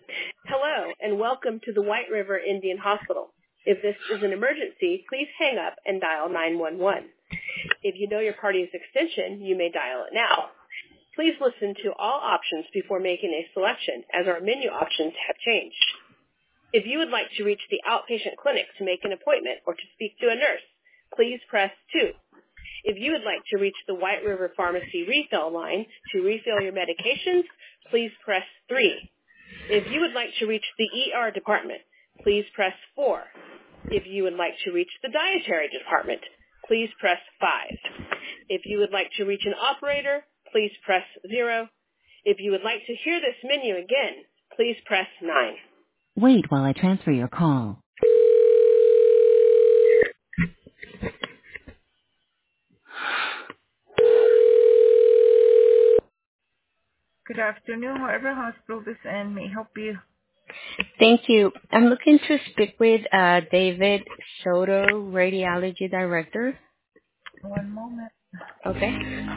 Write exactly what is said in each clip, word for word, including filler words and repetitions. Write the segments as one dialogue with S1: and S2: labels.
S1: Hello, and welcome to the White River Indian Hospital. If this is an emergency, please hang up and dial nine one one. If you know your party's extension, you may dial it now. Please listen to all options before making a selection, as our menu options have changed. If you would like to reach the outpatient clinic to make an appointment or to speak to a nurse, please press two. If you would like to reach the White River Pharmacy refill line to refill your medications, please press three. If you would like to reach the E R department, please press four. If you would like to reach the dietary department, please press five. If you would like to reach an operator, please press zero. If you would like to hear this menu again, please press nine.
S2: Wait while I transfer your call.
S3: Good afternoon, However Hospital, this end may help you.
S4: Thank you. I'm looking to speak with uh, David Soto, Radiology Director.
S3: One moment.
S4: Okay.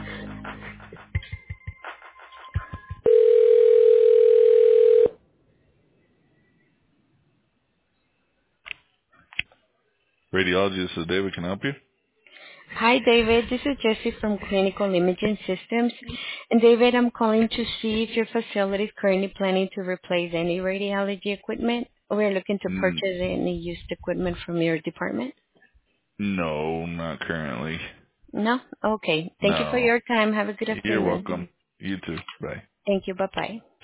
S5: Radiology, this is David. Can I help you?
S4: Hi, David. This is Jessie from Clinical Imaging Systems. And David, I'm calling to see if your facility is currently planning to replace any radiology equipment, or we're looking to purchase any used equipment from your department.
S5: No, not currently.
S4: No? Okay. Thank
S5: No.
S4: you for your time. Have a good afternoon.
S5: You're welcome. You too. Bye.
S4: Thank you. Bye-bye.